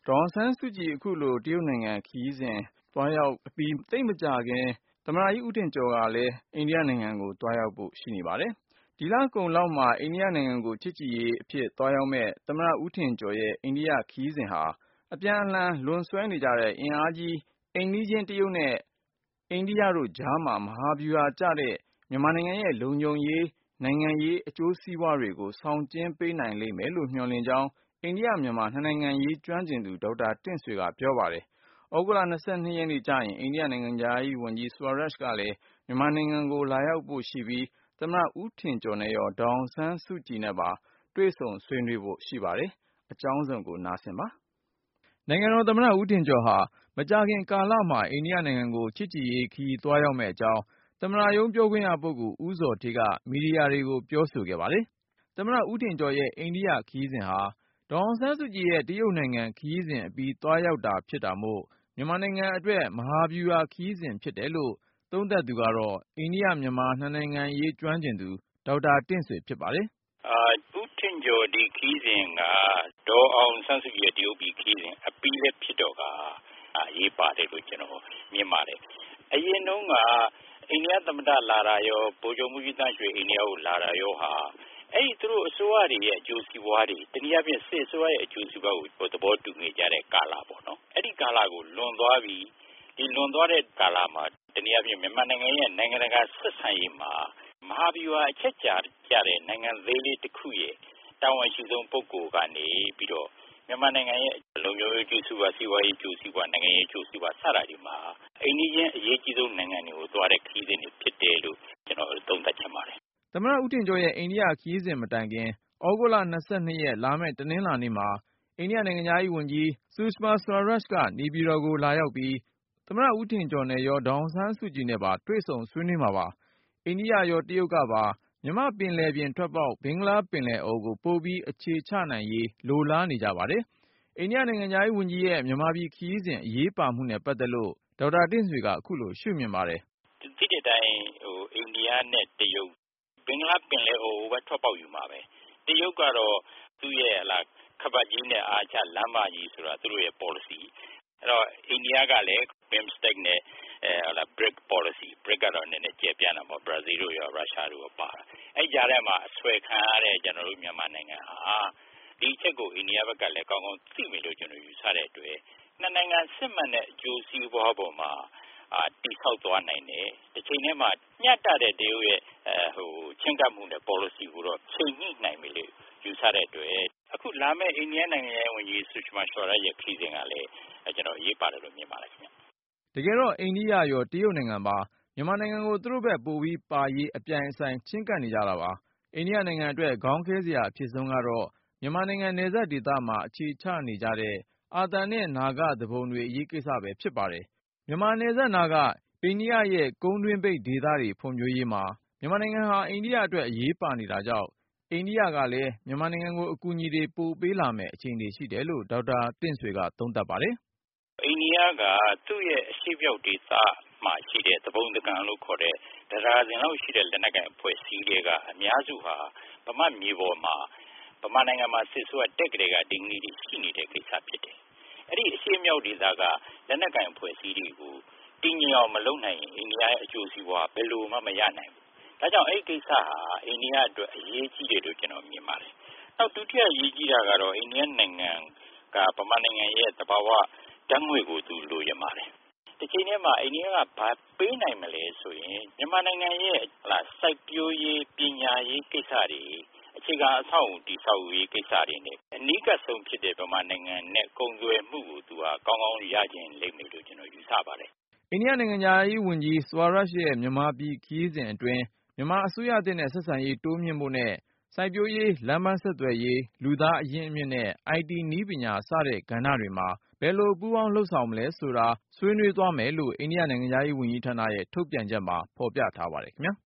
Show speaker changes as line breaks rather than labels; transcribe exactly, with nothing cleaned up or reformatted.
ဒေါ်အောင်ဆန်းစုကြည်အခုလိုတရုတ်နိုင်ငံခရီးစဉ်သွားရောက်အပြီးသိပ်မကြာခင်သမ္မတကြီးဦးထင်ကျော်ကလည်းအိန္ဒိယနိုင်ငံကိုသွားရောက်ဖို့ရှိနေပါတယ်။ဒီလကုန်လောက်မှာအိန္ဒိယနိုင်ငံကိုချစ်ကြည်ရေးအဖြစ်သွားရောက်မဲ့သမ္မတဦးထင်ကျော်ရဲ့အိန္ဒိယခရီးစဉ်ဟာအပြန်အလှန်လွန်ဆွဲနေကြတဲ့အင်အားကြီးအိမ်နီးချင်းတရုတ်နဲ့အိန္ဒိယတို့ကြားမှာမဟာဗျူဟာကျတဲ့မြန်မာနိုင်ငံရဲ့လုံခြုံရေးနိုင်ငံရေးအကျိုးစီးပွားတွေကိုဆောင်ကျဉ်ပေးနိုင်လိမ့်မယ်လို့မျှော်လင့်ကြောင်းအိန္ဒိယမြန်မာနှစ်နိုင်ငံရေးကျွမ်းကျင်သူဒေါက်တာတင့်ဆွေကပြောပါတယ်။ဩဂုတ်လ၂၂ရက်နေ့ကျရင်အိန္ဒိယနိုင်ငံသားရေးဝန်ကြီး Swaraj ကလည်းမြန်မာနိုင်ငံကိုလာရောက်ဖို့ရှိပြီးသမ္မတဦးထင်ကျော်နဲ့ရောဒေါ်အောင်ဆန်းစုကြည်နဲ့ပါတွေ့ဆုံဆွေးနွေးဖို့ရှိပါတယ်။အကြောင်းစုံကိုနားဆင်ပါ။နိုင်ငံတော်သမ္မတဦးထင်ကျော်ဟာမကြာခင်ကာလမှာအိန္ဒိယနိုင်ငံကိုချစ်ကြည်ရေးခရီးသွားရောက်မယ့်အကြောင်းသမ္မတရုံးပြောခွင့်ရပုဂ္ဂိုလ်ဦးဇော်ဌေးကမီဒီယာတွေကိုပြောဆိုခဲ့ပါတယ်။သမ္မတဦးထင်ကျော်ရဲ့အိန္ဒိယခရီးစဉ်ဟာဒေါ်အောင်ဆန်းစုကြည်ရဲ့တရုတ်နိုင်ငံခရီးစဉ်အပြီးသွားရောက်တာဖြစ်တာမို့မြန်မာနိုင်ငံအတွက်မဟာဗျူဟာခရီးစဉ်ဖြစ်တယ်လို့သုံးသပ်သူကတော့အိန္ဒိယမြန်မာနှစ်နိုင်ငံရေးကျွမ်းကျင်သူဒေါက်တာတင့်ဆွေဖြစ်ပါတယ်
။အာဦးထင်ကျော်ဒီခရီးစဉ်ကဒေါ်အောင်ဆန်းစုကြည်ရဲ့တရုတ်ပြည်ခရီးစဉ်အပြီးလည်းဖြစ်တော့ကအရေးပါတယ်လို့ကျွန်တော်မြင်ပါတယ်။အရင်တုန်းကအိန္ဒိယသမ္မတလာတာရောဗိုလ်ချုပ်မှူးကြီးသန်းရွှေအိန္ဒိယကိုလာတာရောဟာအဲ့ဒီသူတို့အစိုးရတွေရဲ့အကျိုးစီးပွားတွေတနည်းအားဖြင့်စစ်အစိုးရရဲ့အကျိုးစီးပွားကိုသဘောတူနေကြတဲ့ကာလပေါ့နော်အဲ့ဒီကာလကိုလွန်သွားပြီးဒီလွန်သွားတဲ့ကာလမှာတနည်းအားဖြင့်မြန်မာနိုင်ငံရဲ့နိုင်ငံတကာဆက်ဆံရေးမှာမဟာဗျူဟာအချက်ချာကြတဲ့နိုင်ငံသေးလေးတစ်ခုရဲ့တာဝန်ရှိဆုံးပုဂ္ဂိုလ်ကနေပြီးတော့မြန်မာနိုင်ငံရဲ့လုံခြုံရေးအကျိုးစီးပွားစီးပွားရေးအကျိုးစီးပွားနိုင်ငံရေးအကျိုးစီးပွားစတာတွေမှာအိန္ဒိယအရေးကြီးဆုံးနိုင်ငံတွေကိုသွားတဲ့ခရီးစဉ်တွေဖြစ်တယ်လို့ကျွန်တော်သုံးသပ်ချင်ပါတယ်
သမ္မတဦးထင်ကျော်ရဲ့အိန္ဒိယခရီးစဉ်မတိုင်ခင်ဩဂုတ်လ၂၂ရက်လာမယ့်တနင်္လာနေ့မှာအိန္ဒိယနိုင်ငံသားရေးဝန်ကြီး Sushma Swaraj ကနေပြည်တော်ကိုလာရောက်ပြီးသမ္မတဦးထင်ကျော်နဲ့ရောဒေါ်အောင်ဆန်းစုကြည်နဲ့ပါတွေ့ဆုံဆွေးနွေးမှာပါ။အိန္ဒိယရောတရုတ်ကပါမြန်မာပင်လယ်ပြင်ထွက်ပေါက်ဘင်္ဂလားပင်လယ်အော်ကိုပိုပြီးအခြေချနိုင်ရေးလိုလားနေကြပါတယ်။အိန္ဒိယနိုင်ငံသားရေးဝန်ကြီးရဲ့မြန်မာပြည်ခရီးစဉ်အရေးပါမှုနဲ့ပတ်သက်လို့ဒေါက်တာတင့်ဆွေကအခုလိုရှုမြင်ပါတယ်
။ဒီတဲ့တိုင်းဟိုအိန္ဒိယနဲ့တရုတ်ဘင်္ဂလားပင်လယ်အော်ကိုပဲထွက်ပေါက်ယူမှာပဲတရုတ်ကတော့သူ့ရဲ့ဟလာခပတ်ကြီးနဲ့အားချလမ်းမကြီးဆိုတာသူတို့ရဲ့ policy အဲ့တော့အိန္ဒိယကလည်း BIMSTEC နဲ့အဲဟလာ BRIC policy BRIC ကတော့နည်းနည်းကျေပြန့်တာပေါ့ဘရာဇီးတို့ရောရုရှားတို့ရောပါတာအဲ့ကြားထဲမှာအဆွဲခံရတဲ့ကျွန်တော်တို့မြန်မာနိုင်ငံဟာဒီချက်ကိုအိန္ဒိယဘက်ကလည်းကောင်းကောင်းသိမယ်လို့ကျွန်တော်ယူဆတဲ့အတွက်နှစ်နိုင်ငံစစ်မှန်တဲ့အကျိုးစီးပွားပေါ်မှာအာတိဆောက်သွားနိုင်တယ်ဒီချိန်ထဲမှာညှတ်တတဲ့တရုတ်ရဲ့အဲဟိုချင်းကပ်မှုနဲ့ policy ကိုတော့ချိန်ညှိနိုင်ပြီလို့ယူဆတဲ့အတွက်အခုလာမယ့်အိန္ဒိယနိုင်ငံရဲ့ဝန်ကြီး Sushma Swaraj ရဲ့ခရီးစဉ်ကလည်းကျွန်တော်ရေးပါတယ်လို့မြင်ပါတယ်ခင်ဗျ
တကယ်တော့အိန္ဒိယရောတရုတ်နိုင်ငံပါမြန်မာနိုင်ငံကိုသူတို့ဘက်ပိုပြီးပါရေးအပြိုင်အဆိုင်ချင်းကပ်နေကြတာပါအိန္ဒိယနိုင်ငံအတွက်ခေါင်းခဲစရာအဖြစ်ဆုံးကတော့မြန်မာနိုင်ငံနယ်စပ်ဒေသမှာအခြေချနေကြတဲ့အာသံနဲ့နာဂသူပုန်တွေအရေးကိစ္စပဲဖြစ်ပါတယ်မြန်မာနယ်စပ်နာကအိန္ဒိယရဲ့ကုန်းတွင်းပိတ်ဒေသတွေဖွံ့ဖြိုးရေးမှာမြန်မာနိုင်ငံဟာအိန္ဒိယအတွက်အရေးပါနေတာကြောင့်အိန္ဒိယကလည်းမြန်မာနိုင်ငံကိုအကူအညီတွေပို့ပေးလာမယ့်အခြေအနေရှိတယ်လို့ဒေါက်တာတင့်ဆွေကသုံးသပ်ပါတယ်
အိန္ဒိယကသူ့ရဲ့အရှိမြောက်ဒေသမှာရှိတဲ့သဘုံတကန်လို့ခေါ်တဲ့တရားစဉ်လောက်ရှိတဲ့လက်နက်ကိုင်အဖွဲ့အစည်းတွေကအများစုဟာဗမာမြေပေါ်မှာဗမာနိုင်ငံမှာစစ်ဆိုးတက်ကလေးကဒီငီတွေရှိနေတဲ့ကိစ္စဖြစ်တယ်အဲ့ဒီအရှိမြောက်ဒေသကလက်နက်ကိုင်အဖွဲ့အစည်းတွေကိုတင်းကျပ်အောင်မလုပ်နိုင်ရင်အိန္ဒိယရဲ့အကျိုးစီးပွားဘယ်လိုမှမရနိုင်ဘူးဒါကြောင့်အဲ့ဒီကိစ္စဟာအိန္ဒိယအတွက်အရေးကြီးတယ်လို့ကျွန်တော်မြင်ပါတယ်နောက်ဒုတိယအရေးကြီးတာကတော့အိန္ဒိယနိုင်ငံကဗမာနိုင်ငံရဲ့သဘာဝဓာတ်ငွေ့ကိုသူလိုရပါတယ်ဒီချိန်ထဲမှာအိန္ဒိယကဘာပေးနိုင်မလဲဆိုရင်မြန်မာနိုင်ငံရဲ့ဟာစိုက်ပျိုးရေးပညာရေးကိစ္စတွေအခြေခံအဆောက်အဦတည်ဆောက်ရေးကိစ္စတွေနဲ့အနီးကပ်ဆုံးဖြစ်တဲ့ဗမာနိုင်ငံနဲ့ကုန်သွယ်မှုကိုသူကကောင်းကောင်းရကျင်လိမ့်မယ်လို့ကျွန်တော်ယူဆပါတယ်
အိန္ဒိယနိုင်ငံသားရေးဝန်ကြီး Swaraj ရဲ့မြန်မာပြည်ခရီးစဉ်အတွင်းမြန်မာအစိုးရသစ်နဲ့ဆက်ဆံရေးတိုးမြှင့်ဖို့နဲ့စိုက်ပျိုးရေးလမ်းပန်းဆက်သွယ်ရေးလူသားအရင်းအမြစ်နဲ့ အိုင် တီ နည်းပညာစတဲ့ကဏ္ဍတွေမှာဘယ်လိုပူးပေါင်းလှုပ်ဆောင်မလဲဆိုတာဆွေးနွေးသွားမယ်လို့အိန္ဒိယနိုင်ငံသားရေးဝန်ကြီးဌာနရဲ့ထုတ်ပြန်ချက်မှာဖော်ပြထားပါတယ်ခင်ဗျာ